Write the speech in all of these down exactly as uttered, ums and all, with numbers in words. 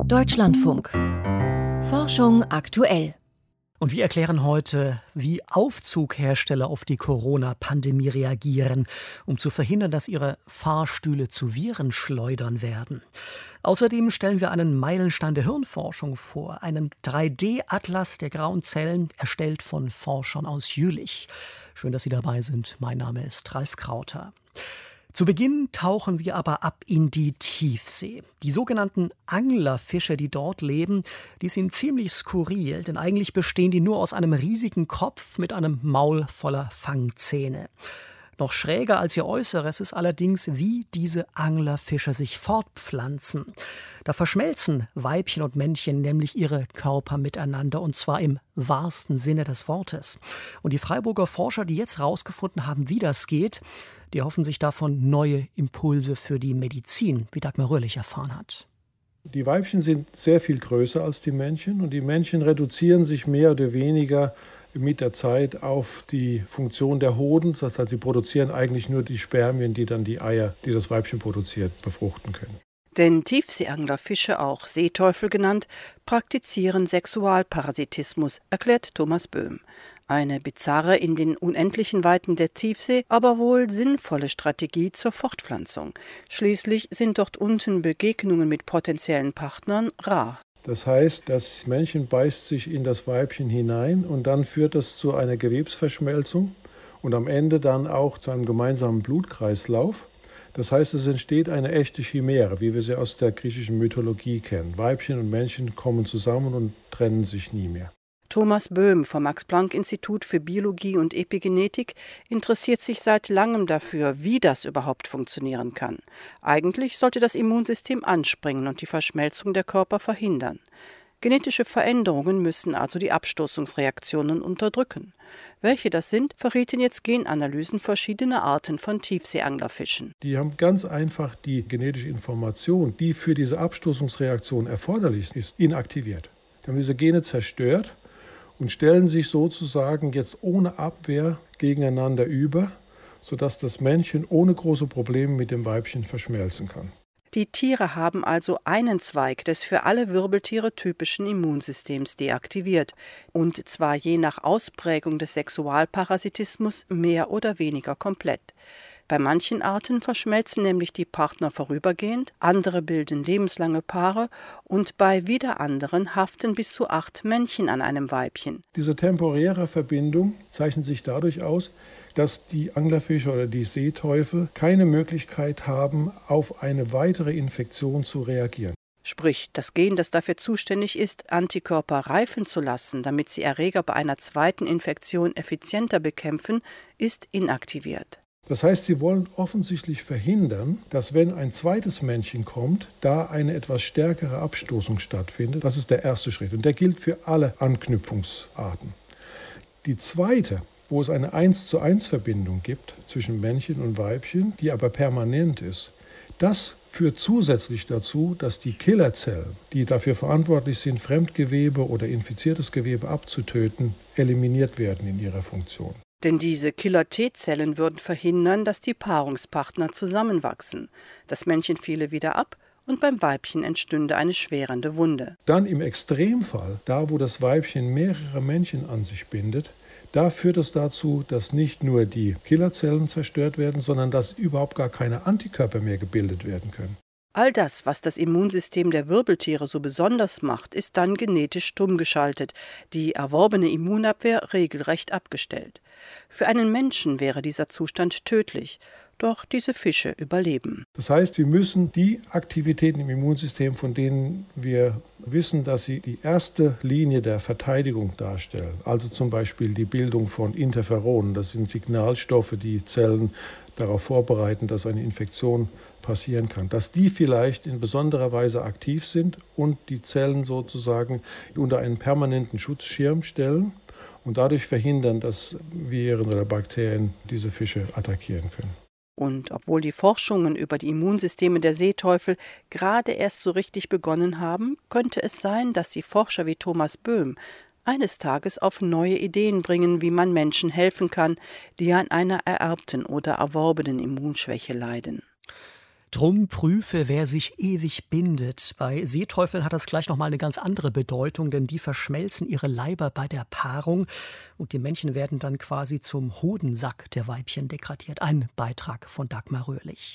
Deutschlandfunk. Forschung aktuell. Und wir erklären heute, wie Aufzughersteller auf die Corona-Pandemie reagieren, um zu verhindern, dass ihre Fahrstühle zu Virenschleudern werden. Außerdem stellen wir einen Meilenstein der Hirnforschung vor, einen drei D Atlas der grauen Zellen, erstellt von Forschern aus Jülich. Schön, dass Sie dabei sind. Mein Name ist Ralf Krauter. Zu Beginn tauchen wir aber ab in die Tiefsee. Die sogenannten Anglerfische, die dort leben, die sind ziemlich skurril, denn eigentlich bestehen die nur aus einem riesigen Kopf mit einem Maul voller Fangzähne. Noch schräger als ihr Äußeres ist allerdings, wie diese Anglerfische sich fortpflanzen. Da verschmelzen Weibchen und Männchen nämlich ihre Körper miteinander, und zwar im wahrsten Sinne des Wortes. Und die Freiburger Forscher, die jetzt herausgefunden haben, wie das geht, die erhoffen sich davon neue Impulse für die Medizin, wie Dagmar Röhrlich erfahren hat. Die Weibchen sind sehr viel größer als die Männchen und die Männchen reduzieren sich mehr oder weniger mit der Zeit auf die Funktion der Hoden. Das heißt, sie produzieren eigentlich nur die Spermien, die dann die Eier, die das Weibchen produziert, befruchten können. Denn Tiefseeanglerfische, auch Seeteufel genannt, praktizieren Sexualparasitismus, erklärt Thomas Böhm. Eine bizarre, in den unendlichen Weiten der Tiefsee, aber wohl sinnvolle Strategie zur Fortpflanzung. Schließlich sind dort unten Begegnungen mit potenziellen Partnern rar. Das heißt, das Männchen beißt sich in das Weibchen hinein und dann führt das zu einer Gewebsverschmelzung und am Ende dann auch zu einem gemeinsamen Blutkreislauf. Das heißt, es entsteht eine echte Chimäre, wie wir sie aus der griechischen Mythologie kennen. Weibchen und Männchen kommen zusammen und trennen sich nie mehr. Thomas Böhm vom Max-Planck-Institut für Biologie und Epigenetik interessiert sich seit langem dafür, wie das überhaupt funktionieren kann. Eigentlich sollte das Immunsystem anspringen und die Verschmelzung der Körper verhindern. Genetische Veränderungen müssen also die Abstoßungsreaktionen unterdrücken. Welche das sind, verrieten jetzt Genanalysen verschiedener Arten von Tiefseeanglerfischen. Die haben ganz einfach die genetische Information, die für diese Abstoßungsreaktion erforderlich ist, inaktiviert. Die haben diese Gene zerstört und stellen sich sozusagen jetzt ohne Abwehr gegeneinander über, sodass das Männchen ohne große Probleme mit dem Weibchen verschmelzen kann. Die Tiere haben also einen Zweig des für alle Wirbeltiere typischen Immunsystems deaktiviert, und zwar je nach Ausprägung des Sexualparasitismus mehr oder weniger komplett. Bei manchen Arten verschmelzen nämlich die Partner vorübergehend, andere bilden lebenslange Paare und bei wieder anderen haften bis zu acht Männchen an einem Weibchen. Diese temporäre Verbindung zeichnet sich dadurch aus, dass die Anglerfische oder die Seeteufel keine Möglichkeit haben, auf eine weitere Infektion zu reagieren. Sprich, das Gen, das dafür zuständig ist, Antikörper reifen zu lassen, damit sie Erreger bei einer zweiten Infektion effizienter bekämpfen, ist inaktiviert. Das heißt, sie wollen offensichtlich verhindern, dass, wenn ein zweites Männchen kommt, da eine etwas stärkere Abstoßung stattfindet. Das ist der erste Schritt und der gilt für alle Anknüpfungsarten. Die zweite, wo es eine eins zu eins Verbindung gibt zwischen Männchen und Weibchen, die aber permanent ist, das führt zusätzlich dazu, dass die Killerzellen, die dafür verantwortlich sind, Fremdgewebe oder infiziertes Gewebe abzutöten, eliminiert werden in ihrer Funktion. Denn diese Killer-T-Zellen würden verhindern, dass die Paarungspartner zusammenwachsen. Das Männchen fiele wieder ab und beim Weibchen entstünde eine schwerende Wunde. Dann im Extremfall, da wo das Weibchen mehrere Männchen an sich bindet, da führt es dazu, dass nicht nur die Killerzellen zerstört werden, sondern dass überhaupt gar keine Antikörper mehr gebildet werden können. All das, was das Immunsystem der Wirbeltiere so besonders macht, ist dann genetisch stumm geschaltet, die erworbene Immunabwehr regelrecht abgestellt. Für einen Menschen wäre dieser Zustand tödlich, doch diese Fische überleben. Das heißt, wir müssen die Aktivitäten im Immunsystem, von denen wir wissen, dass sie die erste Linie der Verteidigung darstellen, also zum Beispiel die Bildung von Interferonen, das sind Signalstoffe, die Zellen darauf vorbereiten, dass eine Infektion passieren kann, dass die vielleicht in besonderer Weise aktiv sind und die Zellen sozusagen unter einen permanenten Schutzschirm stellen und dadurch verhindern, dass Viren oder Bakterien diese Fische attackieren können. Und obwohl die Forschungen über die Immunsysteme der Seeteufel gerade erst so richtig begonnen haben, könnte es sein, dass die Forscher wie Thomas Böhm eines Tages auf neue Ideen bringen, wie man Menschen helfen kann, die an einer ererbten oder erworbenen Immunschwäche leiden. Drum prüfe, wer sich ewig bindet. Bei Seeteufeln hat das gleich nochmal eine ganz andere Bedeutung, denn die verschmelzen ihre Leiber bei der Paarung und die Männchen werden dann quasi zum Hodensack der Weibchen degradiert. Ein Beitrag von Dagmar Röhrlich.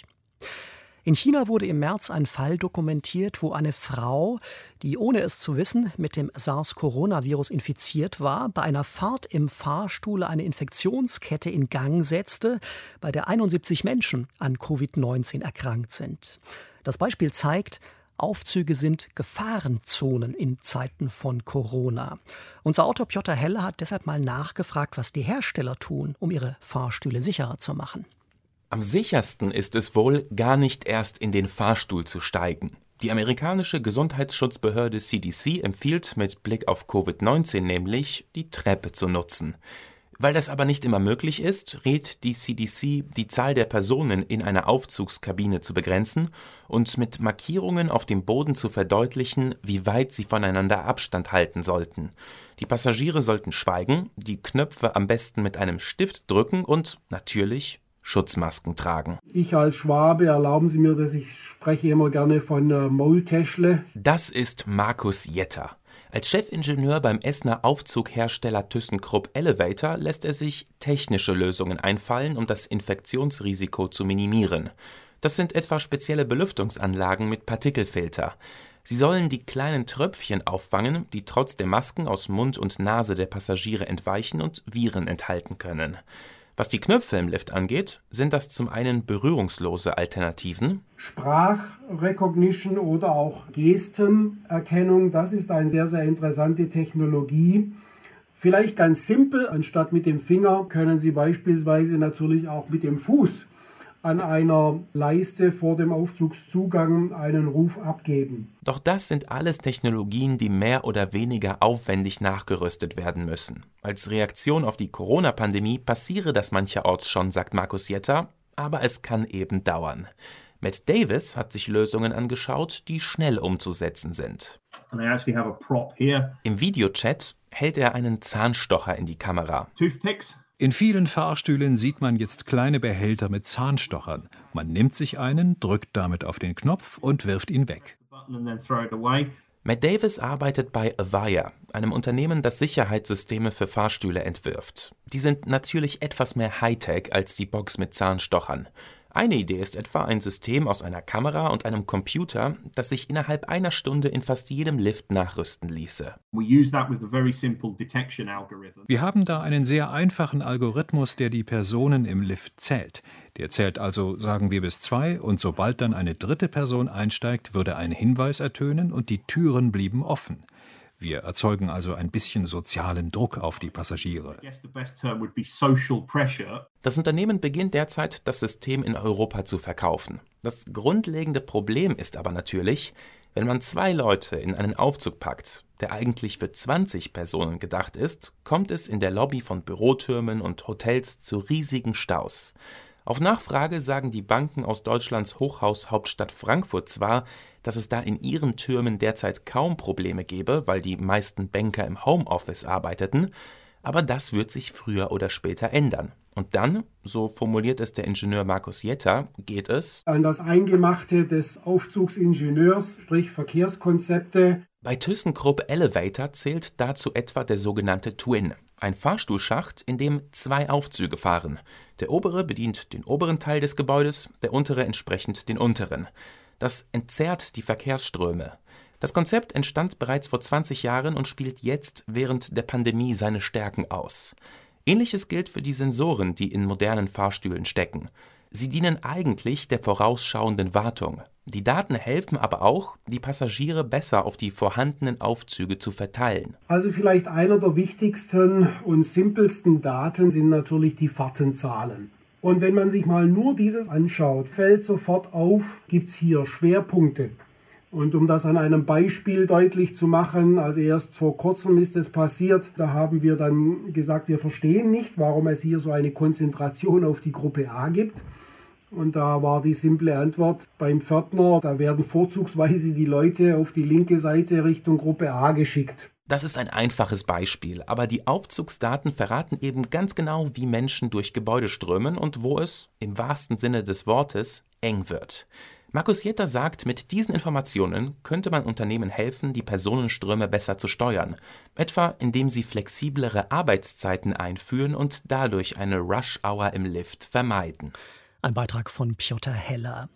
In China wurde im März ein Fall dokumentiert, wo eine Frau, die ohne es zu wissen mit dem SARS-Coronavirus infiziert war, bei einer Fahrt im Fahrstuhl eine Infektionskette in Gang setzte, bei der einundsiebzig Menschen an Covid neunzehn erkrankt sind. Das Beispiel zeigt, Aufzüge sind Gefahrenzonen in Zeiten von Corona. Unser Autor Piotr Helle hat deshalb mal nachgefragt, was die Hersteller tun, um ihre Fahrstühle sicherer zu machen. Am sichersten ist es wohl, gar nicht erst in den Fahrstuhl zu steigen. Die amerikanische Gesundheitsschutzbehörde C D C empfiehlt mit Blick auf Covid neunzehn nämlich, die Treppe zu nutzen. Weil das aber nicht immer möglich ist, rät die C D C, die Zahl der Personen in einer Aufzugskabine zu begrenzen und mit Markierungen auf dem Boden zu verdeutlichen, wie weit sie voneinander Abstand halten sollten. Die Passagiere sollten schweigen, die Knöpfe am besten mit einem Stift drücken und natürlich Schutzmasken tragen. Ich als Schwabe, erlauben Sie mir, dass ich spreche immer gerne von äh, Maultäschle. Das ist Markus Jetter. Als Chefingenieur beim Essener Aufzughersteller ThyssenKrupp Elevator lässt er sich technische Lösungen einfallen, um das Infektionsrisiko zu minimieren. Das sind etwa spezielle Belüftungsanlagen mit Partikelfilter. Sie sollen die kleinen Tröpfchen auffangen, die trotz der Masken aus Mund und Nase der Passagiere entweichen und Viren enthalten können. Was die Knöpfe im Lift angeht, sind das zum einen berührungslose Alternativen. Sprachrecognition oder auch Gestenerkennung, das ist eine sehr, sehr interessante Technologie. Vielleicht ganz simpel, anstatt mit dem Finger können Sie beispielsweise natürlich auch mit dem Fuß an einer Leiste vor dem Aufzugszugang einen Ruf abgeben. Doch das sind alles Technologien, die mehr oder weniger aufwendig nachgerüstet werden müssen. Als Reaktion auf die Corona-Pandemie passiere das mancherorts schon, sagt Markus Jetter, aber es kann eben dauern. Matt Davis hat sich Lösungen angeschaut, die schnell umzusetzen sind. Im Videochat hält er einen Zahnstocher in die Kamera. Toothpicks. In vielen Fahrstühlen sieht man jetzt kleine Behälter mit Zahnstochern. Man nimmt sich einen, drückt damit auf den Knopf und wirft ihn weg. Matt Davis arbeitet bei Avaya, einem Unternehmen, das Sicherheitssysteme für Fahrstühle entwirft. Die sind natürlich etwas mehr Hightech als die Box mit Zahnstochern. Eine Idee ist etwa ein System aus einer Kamera und einem Computer, das sich innerhalb einer Stunde in fast jedem Lift nachrüsten ließe. Wir haben da einen sehr einfachen Algorithmus, der die Personen im Lift zählt. Der zählt also, sagen wir, bis zwei, und sobald dann eine dritte Person einsteigt, würde ein Hinweis ertönen und die Türen blieben offen. Wir erzeugen also ein bisschen sozialen Druck auf die Passagiere. Das Unternehmen beginnt derzeit, das System in Europa zu verkaufen. Das grundlegende Problem ist aber natürlich, wenn man zwei Leute in einen Aufzug packt, der eigentlich für zwanzig Personen gedacht ist, kommt es in der Lobby von Bürotürmen und Hotels zu riesigen Staus. Auf Nachfrage sagen die Banken aus Deutschlands Hochhaushauptstadt Frankfurt zwar, dass es da in ihren Türmen derzeit kaum Probleme gebe, weil die meisten Banker im Homeoffice arbeiteten, aber das wird sich früher oder später ändern. Und dann, so formuliert es der Ingenieur Markus Jetter, geht es an das Eingemachte des Aufzugsingenieurs, sprich Verkehrskonzepte. Bei ThyssenKrupp Elevator zählt dazu etwa der sogenannte Twin, ein Fahrstuhlschacht, in dem zwei Aufzüge fahren. Der obere bedient den oberen Teil des Gebäudes, der untere entsprechend den unteren. Das entzerrt die Verkehrsströme. Das Konzept entstand bereits vor zwanzig Jahren und spielt jetzt während der Pandemie seine Stärken aus. Ähnliches gilt für die Sensoren, die in modernen Fahrstühlen stecken. Sie dienen eigentlich der vorausschauenden Wartung. Die Daten helfen aber auch, die Passagiere besser auf die vorhandenen Aufzüge zu verteilen. Also vielleicht einer der wichtigsten und simpelsten Daten sind natürlich die Fahrtenzahlen. Und wenn man sich mal nur dieses anschaut, fällt sofort auf, gibt es hier Schwerpunkte. Und um das an einem Beispiel deutlich zu machen, also erst vor kurzem ist es passiert, da haben wir dann gesagt, wir verstehen nicht, warum es hier so eine Konzentration auf die Gruppe A gibt. Und da war die simple Antwort beim Pförtner, da werden vorzugsweise die Leute auf die linke Seite Richtung Gruppe A geschickt. Das ist ein einfaches Beispiel, aber die Aufzugsdaten verraten eben ganz genau, wie Menschen durch Gebäude strömen und wo es, im wahrsten Sinne des Wortes, eng wird. Markus Jeter sagt, mit diesen Informationen könnte man Unternehmen helfen, die Personenströme besser zu steuern, etwa indem sie flexiblere Arbeitszeiten einführen und dadurch eine Rush-Hour im Lift vermeiden. Ein Beitrag von Piotr Heller.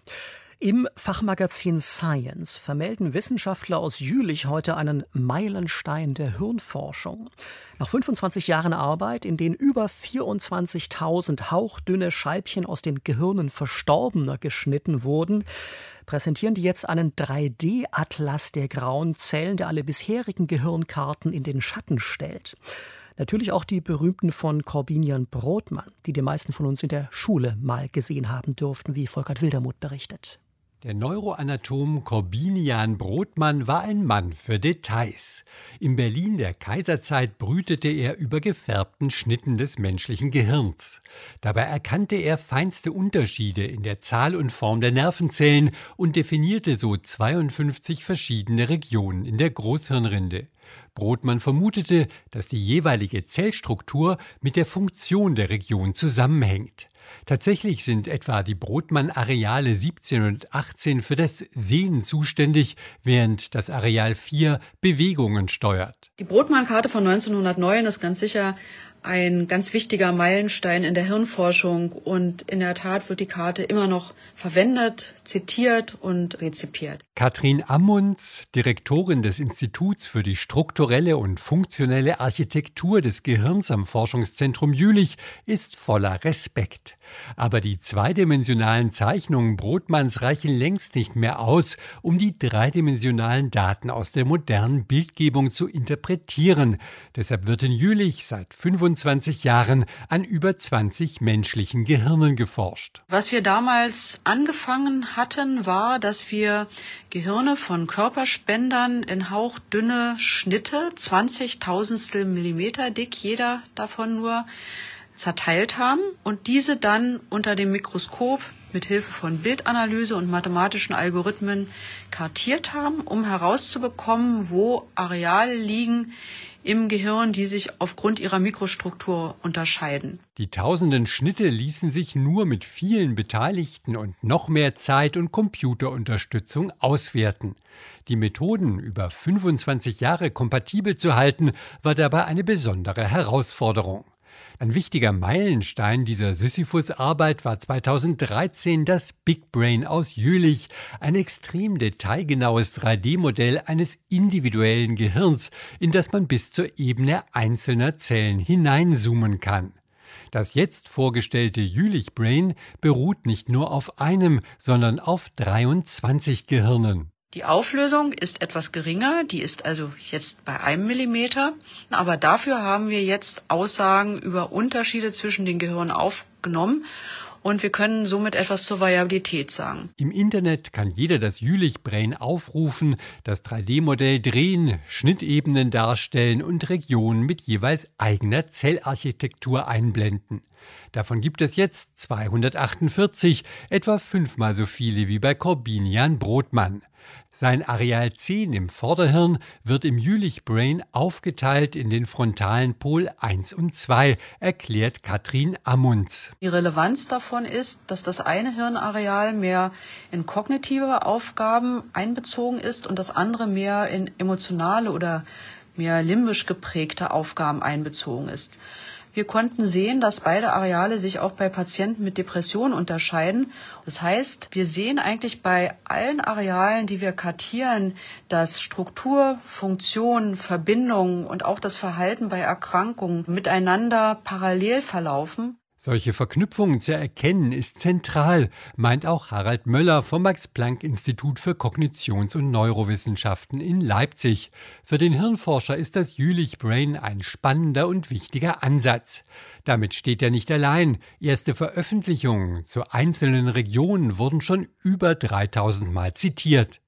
Im Fachmagazin Science vermelden Wissenschaftler aus Jülich heute einen Meilenstein der Hirnforschung. Nach fünfundzwanzig Jahren Arbeit, in denen über vierundzwanzigtausend hauchdünne Scheibchen aus den Gehirnen Verstorbener geschnitten wurden, präsentieren die jetzt einen drei D Atlas der grauen Zellen, der alle bisherigen Gehirnkarten in den Schatten stellt. Natürlich auch die berühmten von Korbinian Brodmann, die die meisten von uns in der Schule mal gesehen haben dürften, wie Volkert Wildermuth berichtet. Der Neuroanatom Korbinian Brodmann war ein Mann für Details. Im Berlin der Kaiserzeit brütete er über gefärbten Schnitten des menschlichen Gehirns. Dabei erkannte er feinste Unterschiede in der Zahl und Form der Nervenzellen und definierte so zweiundfünfzig verschiedene Regionen in der Großhirnrinde. Brodmann vermutete, dass die jeweilige Zellstruktur mit der Funktion der Region zusammenhängt. Tatsächlich sind etwa die Brodmann-Areale siebzehn und achtzehn für das Sehen zuständig, während das Areal vier Bewegungen steuert. Die Brodmann-Karte von neunzehnhundertneun ist ganz sicher ein ganz wichtiger Meilenstein in der Hirnforschung und in der Tat wird die Karte immer noch verwendet, zitiert und rezipiert. Katrin Ammunds, Direktorin des Instituts für die strukturelle und funktionelle Architektur des Gehirns am Forschungszentrum Jülich, ist voller Respekt. Aber die zweidimensionalen Zeichnungen Brodmanns reichen längst nicht mehr aus, um die dreidimensionalen Daten aus der modernen Bildgebung zu interpretieren. Deshalb wird in Jülich seit fünfundzwanzig Jahren an über zwanzig menschlichen Gehirnen geforscht. Was wir damals angefangen hatten, war, dass wir Gehirne von Körperspendern in hauchdünne Schnitte, zwanzigtausendstel Millimeter dick, jeder davon nur, zerteilt haben und diese dann unter dem Mikroskop mit Hilfe von Bildanalyse und mathematischen Algorithmen kartiert haben, um herauszubekommen, wo Areale liegen im Gehirn, die sich aufgrund ihrer Mikrostruktur unterscheiden. Die tausenden Schnitte ließen sich nur mit vielen Beteiligten und noch mehr Zeit und Computerunterstützung auswerten. Die Methoden über fünfundzwanzig Jahre kompatibel zu halten, war dabei eine besondere Herausforderung. Ein wichtiger Meilenstein dieser Sisyphus-Arbeit war zweitausenddreizehn das Big Brain aus Jülich, ein extrem detailgenaues drei D Modell eines individuellen Gehirns, in das man bis zur Ebene einzelner Zellen hineinzoomen kann. Das jetzt vorgestellte Jülich Brain beruht nicht nur auf einem, sondern auf dreiundzwanzig Gehirnen. Die Auflösung ist etwas geringer, die ist also jetzt bei einem Millimeter, aber dafür haben wir jetzt Aussagen über Unterschiede zwischen den Gehirnen aufgenommen und wir können somit etwas zur Variabilität sagen. Im Internet kann jeder das Jülich Brain aufrufen, das drei D Modell drehen, Schnittebenen darstellen und Regionen mit jeweils eigener Zellarchitektur einblenden. Davon gibt es jetzt zweihundertachtundvierzig, etwa fünfmal so viele wie bei Korbinian Brodmann. Sein Areal zehn im Vorderhirn wird im Jülich Brain aufgeteilt in den frontalen Pol eins und zwei, erklärt Katrin Ammunds. Die Relevanz davon ist, dass das eine Hirnareal mehr in kognitive Aufgaben einbezogen ist und das andere mehr in emotionale oder mehr limbisch geprägte Aufgaben einbezogen ist. Wir konnten sehen, dass beide Areale sich auch bei Patienten mit Depressionen unterscheiden. Das heißt, wir sehen eigentlich bei allen Arealen, die wir kartieren, dass Struktur, Funktion, Verbindung und auch das Verhalten bei Erkrankungen miteinander parallel verlaufen. Solche Verknüpfungen zu erkennen ist zentral, meint auch Harald Möller vom Max-Planck-Institut für Kognitions- und Neurowissenschaften in Leipzig. Für den Hirnforscher ist das Jülich Brain ein spannender und wichtiger Ansatz. Damit steht er nicht allein. Erste Veröffentlichungen zu einzelnen Regionen wurden schon über dreitausend Mal zitiert.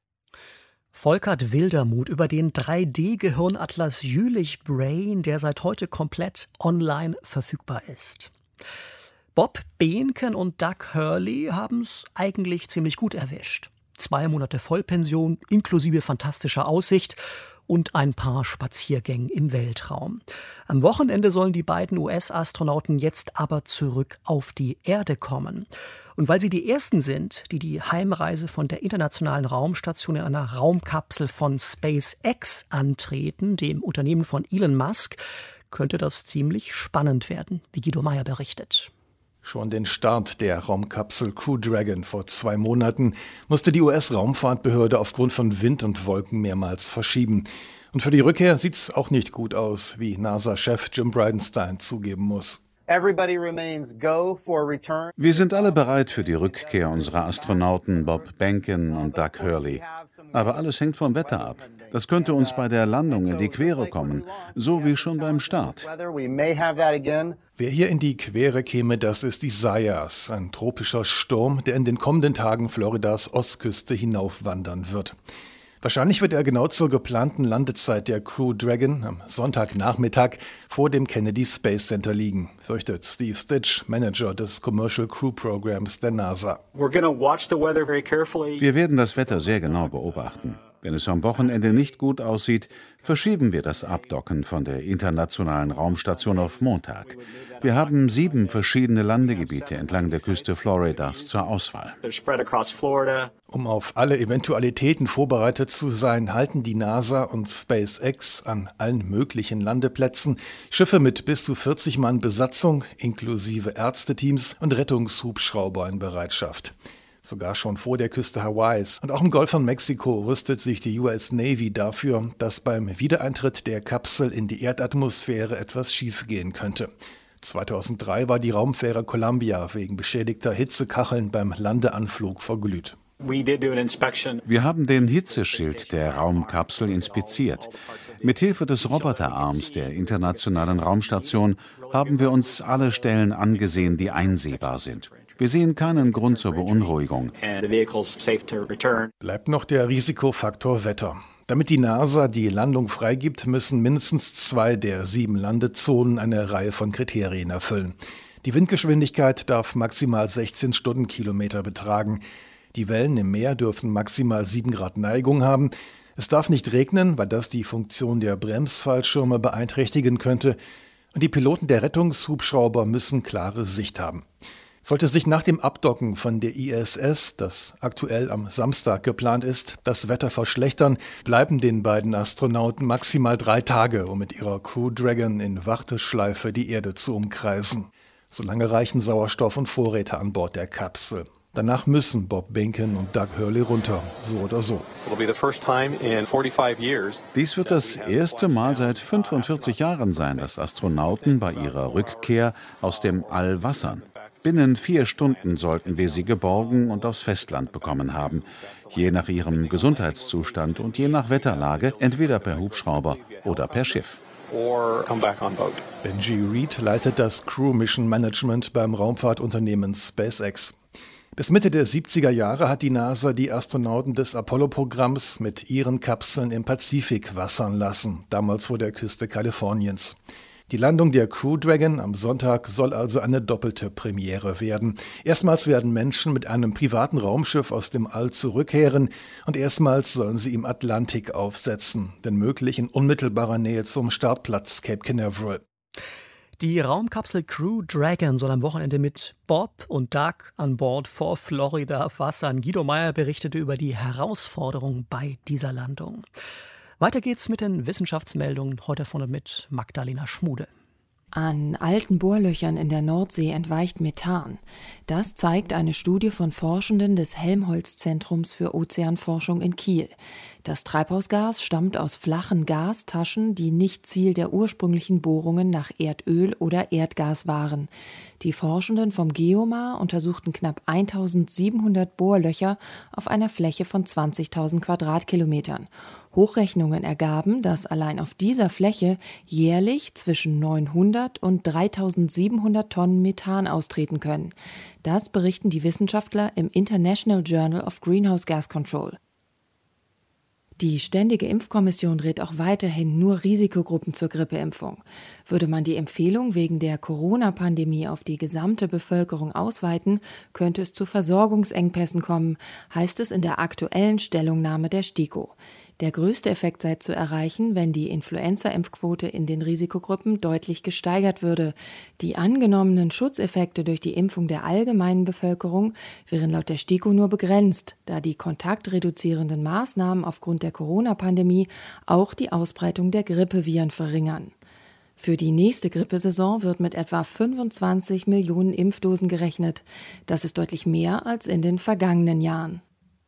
Volkert Wildermuth über den drei D Gehirnatlas Jülich Brain, der seit heute komplett online verfügbar ist. Bob Behnken und Doug Hurley haben es eigentlich ziemlich gut erwischt. Zwei Monate Vollpension inklusive fantastischer Aussicht und ein paar Spaziergängen im Weltraum. Am Wochenende sollen die beiden U S-Astronauten jetzt aber zurück auf die Erde kommen. Und weil sie die Ersten sind, die die Heimreise von der Internationalen Raumstation in einer Raumkapsel von SpaceX antreten, dem Unternehmen von Elon Musk, könnte das ziemlich spannend werden, wie Guido Meyer berichtet. Schon den Start der Raumkapsel Crew Dragon vor zwei Monaten musste die U S-Raumfahrtbehörde aufgrund von Wind und Wolken mehrmals verschieben. Und für die Rückkehr sieht's auch nicht gut aus, wie NASA-Chef Jim Bridenstine zugeben muss. Wir sind alle bereit für die Rückkehr unserer Astronauten Bob Behnken und Doug Hurley. Aber alles hängt vom Wetter ab. Das könnte uns bei der Landung in die Quere kommen, so wie schon beim Start. Wer hier in die Quere käme, das ist Isaias, ein tropischer Sturm, der in den kommenden Tagen Floridas Ostküste hinaufwandern wird. Wahrscheinlich wird er genau zur geplanten Landezeit der Crew Dragon am Sonntagnachmittag vor dem Kennedy Space Center liegen, fürchtet Steve Stitch, Manager des Commercial Crew Programs der NASA. Wir werden das Wetter sehr genau beobachten. Wenn es am Wochenende nicht gut aussieht, verschieben wir das Abdocken von der Internationalen Raumstation auf Montag. Wir haben sieben verschiedene Landegebiete entlang der Küste Floridas zur Auswahl. Um auf alle Eventualitäten vorbereitet zu sein, halten die NASA und SpaceX an allen möglichen Landeplätzen Schiffe mit bis zu vierzig Mann Besatzung, inklusive Ärzteteams und Rettungshubschrauber in Bereitschaft. Sogar schon vor der Küste Hawaiis und auch im Golf von Mexiko rüstet sich die U S Navy dafür, dass beim Wiedereintritt der Kapsel in die Erdatmosphäre etwas schiefgehen könnte. zweitausenddrei war die Raumfähre Columbia wegen beschädigter Hitzekacheln beim Landeanflug verglüht. Wir haben den Hitzeschild der Raumkapsel inspiziert. Mithilfe des Roboterarms der Internationalen Raumstation haben wir uns alle Stellen angesehen, die einsehbar sind. Wir sehen keinen Grund zur Beunruhigung. Bleibt noch der Risikofaktor Wetter. Damit die NASA die Landung freigibt, müssen mindestens zwei der sieben Landezonen eine Reihe von Kriterien erfüllen. Die Windgeschwindigkeit darf maximal sechzehn Stundenkilometer betragen. Die Wellen im Meer dürfen maximal sieben Grad Neigung haben. Es darf nicht regnen, weil das die Funktion der Bremsfallschirme beeinträchtigen könnte. Und die Piloten der Rettungshubschrauber müssen klare Sicht haben. Sollte sich nach dem Abdocken von der I S S, das aktuell am Samstag geplant ist, das Wetter verschlechtern, bleiben den beiden Astronauten maximal drei Tage, um mit ihrer Crew Dragon in Warteschleife die Erde zu umkreisen. Solange reichen Sauerstoff und Vorräte an Bord der Kapsel. Danach müssen Bob Behnken und Doug Hurley runter, so oder so. Dies wird das erste Mal seit fünfundvierzig Jahren sein, dass Astronauten bei ihrer Rückkehr aus dem All wassern. Binnen vier Stunden sollten wir sie geborgen und aufs Festland bekommen haben. Je nach ihrem Gesundheitszustand und je nach Wetterlage, entweder per Hubschrauber oder per Schiff. Benji Reed leitet das Crew Mission Management beim Raumfahrtunternehmen SpaceX. Bis Mitte der siebziger Jahre hat die NASA die Astronauten des Apollo-Programms mit ihren Kapseln im Pazifik wassern lassen, damals vor der Küste Kaliforniens. Die Landung der Crew Dragon am Sonntag soll also eine doppelte Premiere werden. Erstmals werden Menschen mit einem privaten Raumschiff aus dem All zurückkehren und erstmals sollen sie im Atlantik aufsetzen, denn möglich in unmittelbarer Nähe zum Startplatz Cape Canaveral. Die Raumkapsel Crew Dragon soll am Wochenende mit Bob und Doug an Bord vor Florida wassern. Guido Meyer berichtete über die Herausforderungen bei dieser Landung. Weiter geht's mit den Wissenschaftsmeldungen, heute vorne mit Magdalena Schmude. An alten Bohrlöchern in der Nordsee entweicht Methan. Das zeigt eine Studie von Forschenden des Helmholtz-Zentrums für Ozeanforschung in Kiel. Das Treibhausgas stammt aus flachen Gastaschen, die nicht Ziel der ursprünglichen Bohrungen nach Erdöl oder Erdgas waren. Die Forschenden vom Geomar untersuchten knapp eintausendsiebenhundert Bohrlöcher auf einer Fläche von zwanzigtausend Quadratkilometern. Hochrechnungen ergaben, dass allein auf dieser Fläche jährlich zwischen neunhundert und dreitausendsiebenhundert Tonnen Methan austreten können. Das berichten die Wissenschaftler im International Journal of Greenhouse Gas Control. Die Ständige Impfkommission rät auch weiterhin nur Risikogruppen zur Grippeimpfung. Würde man die Empfehlung wegen der Corona-Pandemie auf die gesamte Bevölkerung ausweiten, könnte es zu Versorgungsengpässen kommen, heißt es in der aktuellen Stellungnahme der STIKO. Der größte Effekt sei zu erreichen, wenn die Influenza-Impfquote in den Risikogruppen deutlich gesteigert würde. Die angenommenen Schutzeffekte durch die Impfung der allgemeinen Bevölkerung wären laut der STIKO nur begrenzt, da die kontaktreduzierenden Maßnahmen aufgrund der Corona-Pandemie auch die Ausbreitung der Grippeviren verringern. Für die nächste Grippesaison wird mit etwa fünfundzwanzig Millionen Impfdosen gerechnet. Das ist deutlich mehr als in den vergangenen Jahren.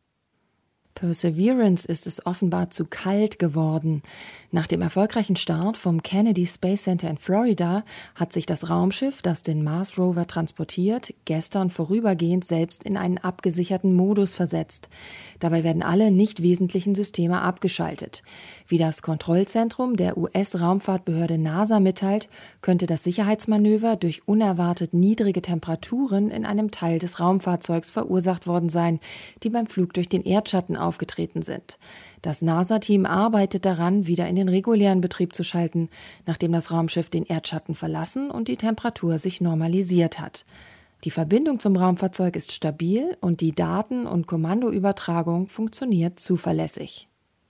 Perseverance ist es offenbar zu kalt geworden. Nach dem erfolgreichen Start vom Kennedy Space Center in Florida hat sich das Raumschiff, das den Mars Rover transportiert, gestern vorübergehend selbst in einen abgesicherten Modus versetzt. Dabei werden alle nicht wesentlichen Systeme abgeschaltet. Wie das Kontrollzentrum der U S-Raumfahrtbehörde NASA mitteilt, könnte das Sicherheitsmanöver durch unerwartet niedrige Temperaturen in einem Teil des Raumfahrzeugs verursacht worden sein, die beim Flug durch den Erdschatten aufgetreten sind. Das NASA-Team arbeitet daran, wieder in den regulären Betrieb zu schalten, nachdem das Raumschiff den Erdschatten verlassen und die Temperatur sich normalisiert hat. Die Verbindung zum Raumfahrzeug ist stabil und die Daten- und Kommandoübertragung funktioniert zuverlässig.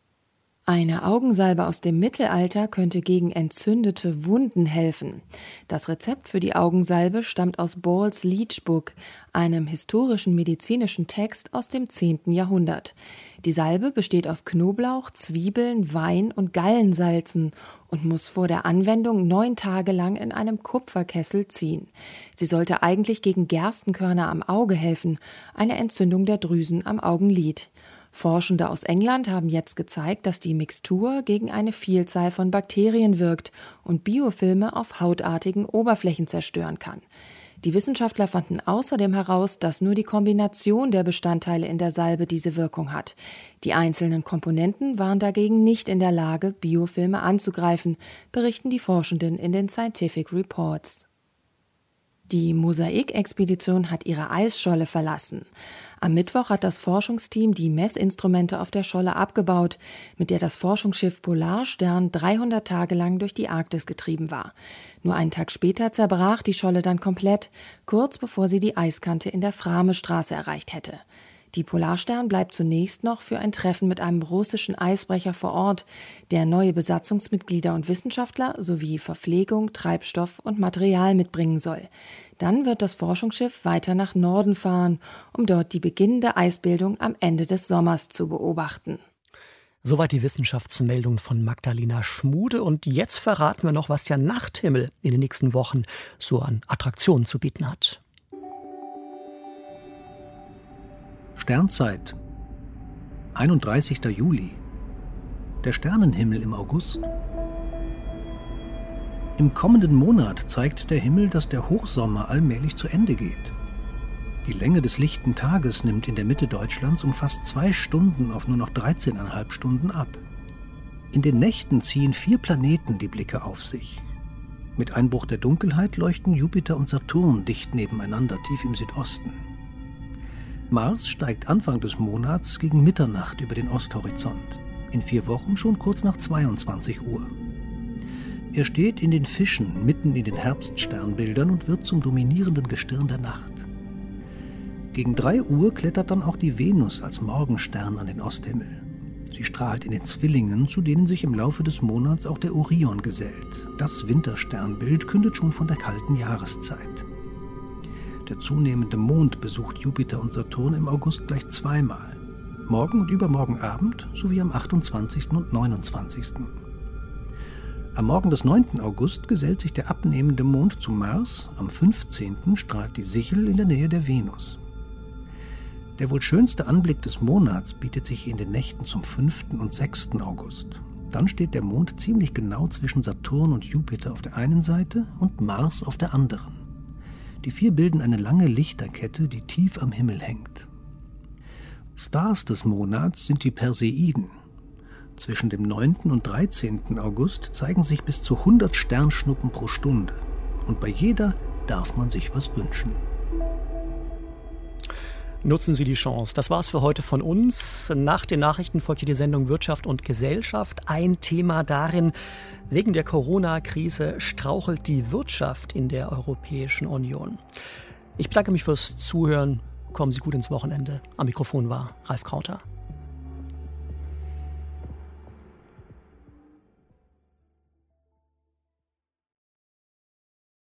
Eine Augensalbe aus dem Mittelalter könnte gegen entzündete Wunden helfen. Das Rezept für die Augensalbe stammt aus Ball's Leech Book, einem historischen medizinischen Text aus dem zehnten Jahrhundert. Die Salbe besteht aus Knoblauch, Zwiebeln, Wein und Gallensalzen und muss vor der Anwendung neun Tage lang in einem Kupferkessel ziehen. Sie sollte eigentlich gegen Gerstenkörner am Auge helfen, eine Entzündung der Drüsen am Augenlid. Forschende aus England haben jetzt gezeigt, dass die Mixtur gegen eine Vielzahl von Bakterien wirkt und Biofilme auf hautartigen Oberflächen zerstören kann. Die Wissenschaftler fanden außerdem heraus, dass nur die Kombination der Bestandteile in der Salbe diese Wirkung hat. Die einzelnen Komponenten waren dagegen nicht in der Lage, Biofilme anzugreifen, berichten die Forschenden in den Scientific Reports. Die Mosaik-Expedition hat ihre Eisscholle verlassen. Am Mittwoch hat das Forschungsteam die Messinstrumente auf der Scholle abgebaut, mit der das Forschungsschiff Polarstern dreihundert Tage lang durch die Arktis getrieben war. Nur einen Tag später zerbrach die Scholle dann komplett, kurz bevor sie die Eiskante in der Framestraße erreicht hätte. Die Polarstern bleibt zunächst noch für ein Treffen mit einem russischen Eisbrecher vor Ort, der neue Besatzungsmitglieder und Wissenschaftler sowie Verpflegung, Treibstoff und Material mitbringen soll. Dann wird das Forschungsschiff weiter nach Norden fahren, um dort die beginnende Eisbildung am Ende des Sommers zu beobachten. Soweit die Wissenschaftsmeldung von Magdalena Schmude. Und jetzt verraten wir noch, was der Nachthimmel in den nächsten Wochen so an Attraktionen zu bieten hat. Sternzeit, einunddreißigster Juli. Der Sternenhimmel im August. Im kommenden Monat zeigt der Himmel, dass der Hochsommer allmählich zu Ende geht. Die Länge des lichten Tages nimmt in der Mitte Deutschlands um fast zwei Stunden auf nur noch dreizehneinhalb Stunden ab. In den Nächten ziehen vier Planeten die Blicke auf sich. Mit Einbruch der Dunkelheit leuchten Jupiter und Saturn dicht nebeneinander tief im Südosten. Mars steigt Anfang des Monats gegen Mitternacht über den Osthorizont. In vier Wochen schon kurz nach zweiundzwanzig Uhr. Er steht in den Fischen mitten in den Herbststernbildern und wird zum dominierenden Gestirn der Nacht. Gegen drei Uhr klettert dann auch die Venus als Morgenstern an den Osthimmel. Sie strahlt in den Zwillingen, zu denen sich im Laufe des Monats auch der Orion gesellt. Das Wintersternbild kündet schon von der kalten Jahreszeit. Der zunehmende Mond besucht Jupiter und Saturn im August gleich zweimal. Morgen und übermorgen Abend sowie am achtundzwanzigsten und neunundzwanzigsten Am Morgen des neunten August gesellt sich der abnehmende Mond zu Mars. Am fünfzehnten strahlt die Sichel in der Nähe der Venus. Der wohl schönste Anblick des Monats bietet sich in den Nächten zum fünften und sechsten August. Dann steht der Mond ziemlich genau zwischen Saturn und Jupiter auf der einen Seite und Mars auf der anderen. Die vier bilden eine lange Lichterkette, die tief am Himmel hängt. Stars des Monats sind die Perseiden. Zwischen dem neunten und dreizehnten August zeigen sich bis zu hundert Sternschnuppen pro Stunde. Und bei jeder darf man sich was wünschen. Nutzen Sie die Chance. Das war's für heute von uns. Nach den Nachrichten folgt hier die Sendung Wirtschaft und Gesellschaft. Ein Thema darin: Wegen der Corona-Krise strauchelt die Wirtschaft in der Europäischen Union. Ich bedanke mich fürs Zuhören. Kommen Sie gut ins Wochenende. Am Mikrofon war Ralf Krauter.